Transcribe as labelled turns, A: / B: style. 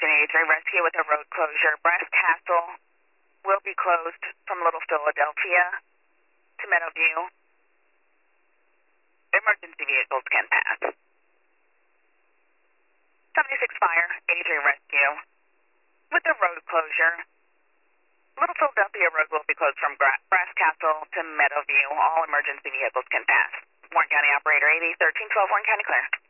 A: 83 rescue with a road closure. Brass Castle will be closed from Little Philadelphia to Meadowview. Emergency vehicles can pass. 76 Fire, 83 rescue with a road closure. Little Philadelphia Road will be closed from Brass Castle to Meadowview. All emergency vehicles can pass. Warren County Operator 80, 1312, Warren County clear.